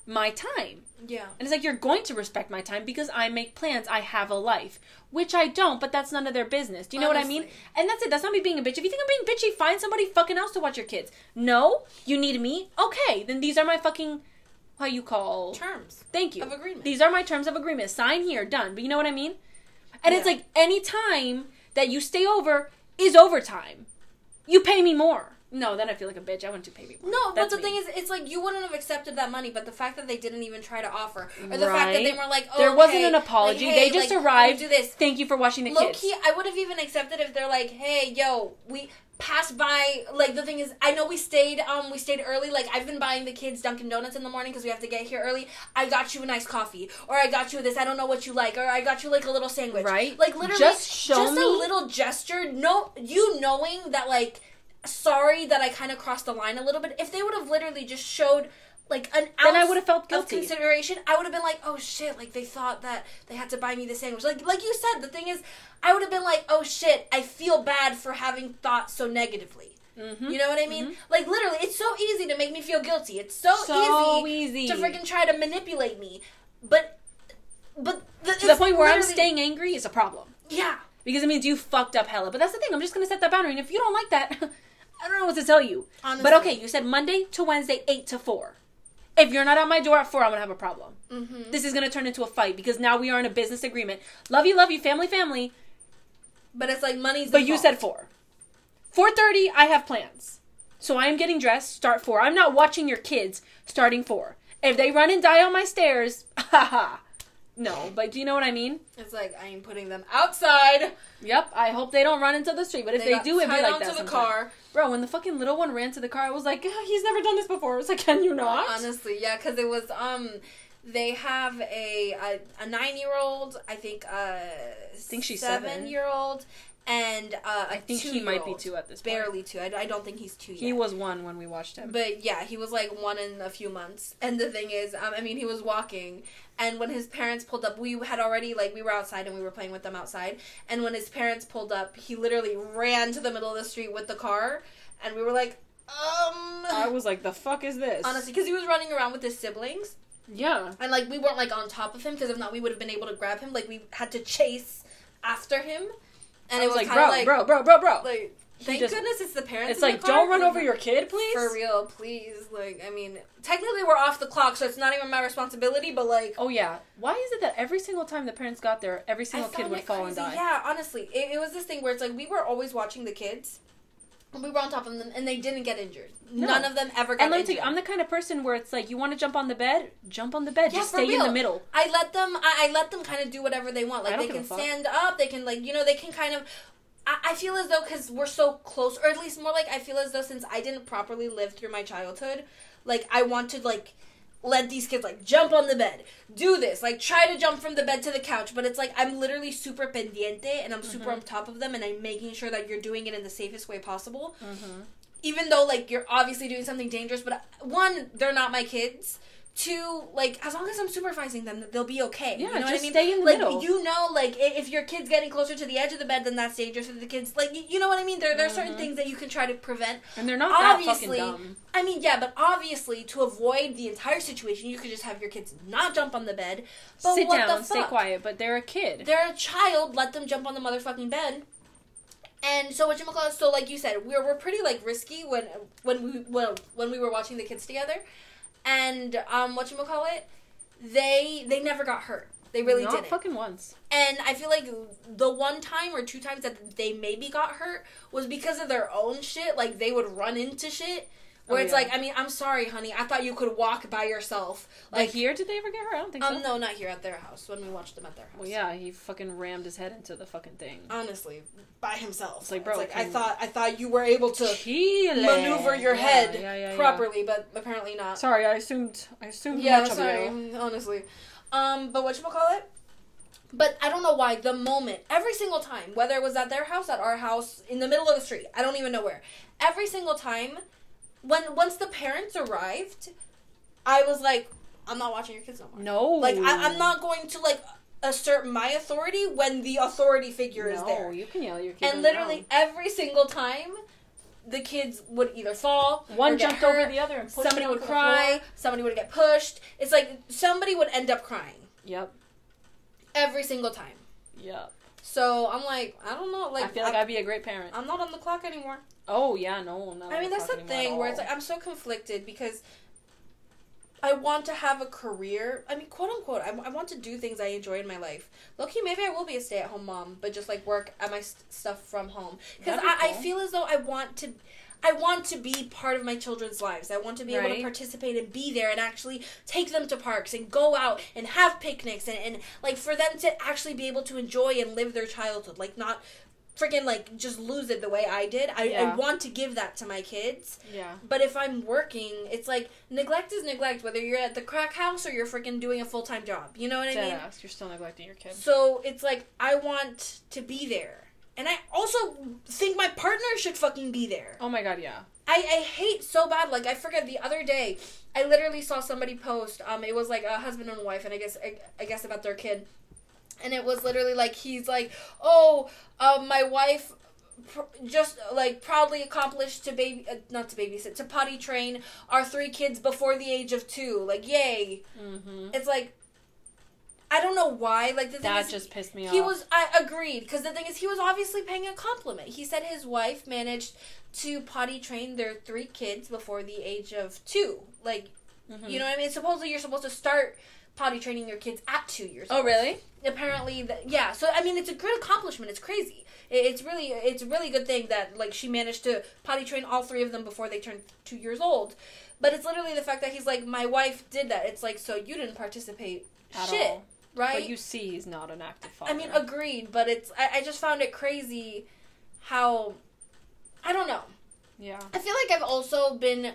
my time. Yeah. And it's like, you're going to respect my time because I make plans. I have a life. Which I don't, but that's none of their business. Do you know what I mean? And that's it. That's not me being a bitch. If you think I'm being bitchy, find somebody fucking else to watch your kids. No? You need me? Okay. Then these are my fucking, how you call? Terms. Thank you. Of agreement. These are my terms of agreement. Sign here. Done. But you know what I mean? And it's like, any time that you stay over is overtime. You pay me more. No, then I feel like a bitch. I wouldn't do pay me more. No, but the thing is, it's like you wouldn't have accepted that money, but the fact that they didn't even try to offer, or the fact that they were like, oh, there wasn't an apology. Like, hey, they just like, arrived. Do this. Thank you for watching the Low kids. Key, I would have even accepted if they're like, hey, yo, we passed by. Like, the thing is, I know we stayed early. Like, I've been buying the kids Dunkin' Donuts in the morning because we have to get here early. I got you a nice coffee, or I got you this. I don't know what you like, or I got you like a little sandwich. Right? Like, literally, just a little gesture. No, you knowing that like. Sorry that I kind of crossed the line a little bit. If they would have literally just showed like an ounce then I would have felt guilty. of consideration, I would have been like, oh shit, like they thought that they had to buy me the sandwich. Like you said, the thing is, I would have been like, oh shit, I feel bad for having thought so negatively. You know what I mean? Like literally, it's so easy to make me feel guilty. It's so easy to freaking try to manipulate me. But to the point where I'm staying angry is a problem. Yeah. Because it means you fucked up hella. But that's the thing. I'm just going to set that boundary. And if you don't like that, I don't know what to tell you. Honestly. But okay, you said Monday to Wednesday, 8 to 4. If you're not at my door at 4, I'm going to have a problem. This is going to turn into a fight because now we are in a business agreement. Love you, family. But it's like money's But involved. you said 4. 4:30, I have plans. So I am getting dressed, start 4. I'm not watching your kids starting 4. If they run and die on my stairs, haha. No, but do you know what I mean? It's like, I ain't putting them outside. Yep, I hope they don't run into the street. But if they do, it'd be like that to the car. Bro, when the fucking little one ran to the car, I was like, oh, he's never done this before. I was like, can you not? Honestly, yeah, because it was, they have a 9-year-old, I think she's 7-year-old, and I think he might be 2 at this point. Barely 2. I don't think he's 2 yet. He was 1 when we watched him. But yeah, he was like 1 in a few months. And the thing is, he was walking, and when his parents pulled up, we had already, like, we were outside and we were playing with them outside, and when his parents pulled up, he literally ran to the middle of the street with the car, and we were like, I was like, the fuck is this? Honestly, because he was running around with his siblings. Yeah. And, like, we weren't, like, on top of him, because if not, we would have been able to grab him. Like, we had to chase after him. And it was like, bro. Like, thank goodness it's the parents. It's like, don't run over your kid, please. For real, please. Like, technically we're off the clock, so it's not even my responsibility, but like... Oh, yeah. Why is it that every single time the parents got there, every single kid would fall and die? Yeah, honestly. It was this thing where it's like, we were always watching the kids, and we were on top of them, and they didn't get injured. No. None of them ever got injured. And let me tell you, I'm the kind of person where it's like, you want to jump on the bed? Jump on the bed. Yeah, just stay in the middle. I let them kind of do whatever they want. Like, they can stand up, they can, like, they can kind of... I feel as though, because we're so close, or at least more like, I feel as though since I didn't properly live through my childhood, like, I want to, like, let these kids, like, jump on the bed, do this, like, try to jump from the bed to the couch, but it's like, I'm literally super pendiente, and I'm super on top of them, and I'm making sure that you're doing it in the safest way possible, even though, like, you're obviously doing something dangerous, but 1, they're not my kids. 2, like, as long as I'm supervising them, they'll be okay. Yeah, you know just what I mean? Stay in the middle. Like, if your kid's getting closer to the edge of the bed, then that's dangerous for the kids. Like, you know what I mean? There are certain things that you can try to prevent. And they're not that fucking dumb. Yeah, but obviously, to avoid the entire situation, you could just have your kids not jump on the bed. But sit down, stay quiet, but they're a kid. They're a child, let them jump on the motherfucking bed. And so so like you said, we're pretty, like, risky when we were watching the kids together. And, they never got hurt. They really didn't. Not fucking once. And I feel like the 1 time or 2 times that they maybe got hurt was because of their own shit. Like, they would run into shit. Where it's like, I'm sorry, honey. I thought you could walk by yourself. Like, here, did they ever get hurt? I don't think so. No, not here, at their house. When we watched them at their house. Well, yeah, he fucking rammed his head into the fucking thing. Honestly, by himself. It's like, bro, it's like, I thought you were able to maneuver your head properly, but apparently not. Sorry, I assumed much of you. Honestly. But whatchamacallit? But I don't know why, the moment, every single time, whether it was at their house, at our house, in the middle of the street, I don't even know where, every single time, once the parents arrived, I was like, I'm not watching your kids no more. No. Like, I'm not going to, like, assert my authority when the authority figure is there. No, you can yell at your kids. And literally every single time, the kids would either fall, one jumped hurt, over the other, and somebody would cry, somebody would get pushed. It's like somebody would end up crying. Yep. Every single time. Yep. So I'm like, I don't know. Like, I feel like I'd be a great parent. I'm not on the clock anymore. Oh yeah, no. I mean, that's the thing where it's like I'm so conflicted because I want to have a career. I mean, quote unquote, I want to do things I enjoy in my life. Low-key, maybe I will be a stay-at-home mom, but just like work at my stuff from home. Because I feel as though I want to be part of my children's lives. I want to be able to participate and be there and actually take them to parks and go out and have picnics and like for them to actually be able to enjoy and live their childhood. Like not freaking like just lose it the way I did. I want to give that to my kids. Yeah. But if I'm working, it's like neglect is neglect, whether you're at the crack house or you're freaking doing a full-time job. You know what I mean? You're still neglecting your kids. So it's like I want to be there. And I also think my partner should fucking be there. Oh my god, yeah. I hate so bad. Like, I forget the other day, I literally saw somebody post, it was like a husband and wife, and I guess about their kid. And it was literally like, he's like, my wife just, like, proudly accomplished to potty train our 3 kids before the age of 2. Like, yay. Mm-hmm. It's like, I don't know why. Like the thing that is, just pissed me off. I agreed because the thing is, he was obviously paying a compliment. He said his wife managed to potty train their 3 kids before the age of 2. Like, you know what I mean? Supposedly, you're supposed to start potty training your kids at 2 years old. Oh, really? Apparently, yeah. So I mean, it's a good accomplishment. It's crazy. It's a really good thing that like she managed to potty train all 3 of them before they turned 2 years old. But it's literally the fact that he's like, my wife did that. It's like, so you didn't participate at shit. all. Right? But you see he's not an active father. I mean, agreed, but it's... I just found it crazy how... I don't know. Yeah. I feel like I've also been...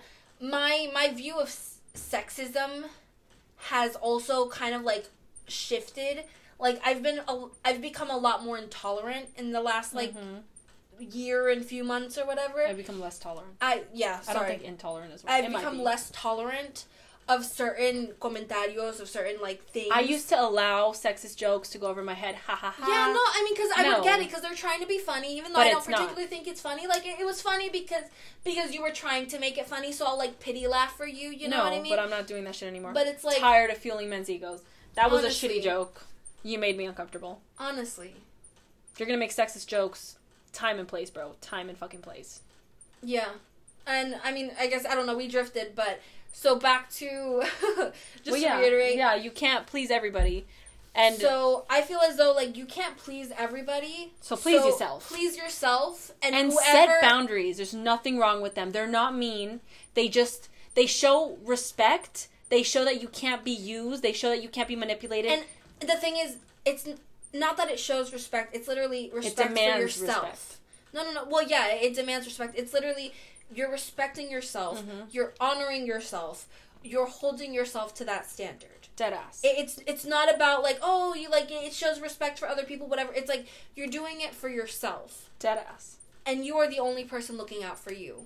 My view of sexism has also kind of, like, shifted. Like, I've become a lot more intolerant in the last, like, year and few months or whatever. I've become less tolerant. I don't think intolerant is what I've become less tolerant of certain comentarios, of certain, like, things. I used to allow sexist jokes to go over my head, ha ha ha. Yeah, no, I mean, because I would get it, because they're trying to be funny, even though but I don't particularly think it's funny. Like, it was funny because you were trying to make it funny, so I'll, like, pity laugh for you, you know what I mean? No, but I'm not doing that shit anymore. But it's like... tired of fueling men's egos. That was honestly, a shitty joke. You made me uncomfortable. Honestly. If you're gonna make sexist jokes, time and place, bro. Time and fucking place. Yeah. And, I mean, I guess, I don't know, we drifted, but... So back to to reiterate. Yeah, you can't please everybody. And so I feel as though like you can't please everybody. So please yourself. Please yourself and whoever, set boundaries. There's nothing wrong with them. They're not mean. They show respect. They show that you can't be used. They show that you can't be manipulated. And the thing is, it's not that it shows respect. It's literally respect for yourself. Respect. No. Well, yeah, it demands respect. It's literally you're respecting yourself. You're honoring yourself. You're holding yourself to that standard. Deadass. It's not about like, oh, you like it shows respect for other people, whatever. It's like you're doing it for yourself. Deadass. And you are the only person looking out for you.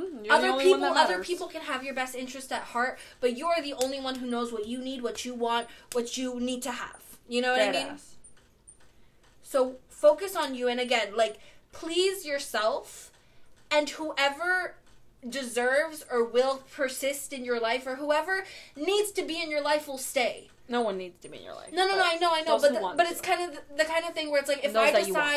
Other people can have your best interest at heart, but you are the only one who knows what you need, what you want, what you need to have. You know what I mean? So focus on you, and again, like please yourself. And whoever deserves or will persist in your life, or whoever needs to be in your life, will stay. No one needs to be in your life. No, I know. But it's kind of the kind of thing where it's like if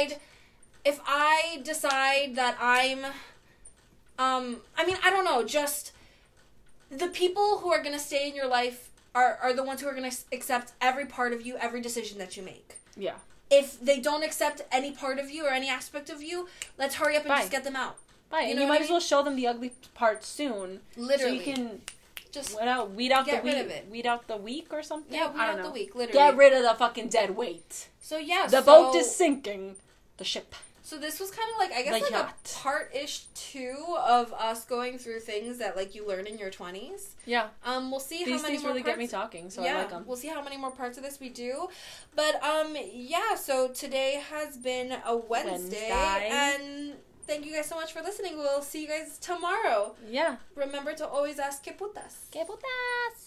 I decide that I'm, I mean, I don't know. Just the people who are gonna stay in your life are the ones who are gonna accept every part of you, every decision that you make. Yeah. If they don't accept any part of you or any aspect of you, let's hurry up and just get them out. Right, and you might as well show them the ugly parts soon. Literally. So you can just weed out get rid of it. Weed out the weak or something? Yeah, weed out the weak, literally. Get rid of the fucking dead weight. So, yeah. The boat is sinking. The ship. So this was kind of like, I guess, like a part-ish 2 of us going through things that, like, you learn in your 20s. Yeah. We'll see These how many things more really parts... get me talking, so yeah, I like them. We'll see how many more parts of this we do. But, yeah, so today has been a Wednesday. And... thank you guys so much for listening. We'll see you guys tomorrow. Yeah. Remember to always ask, ¿Qué putas? ¿Qué putas?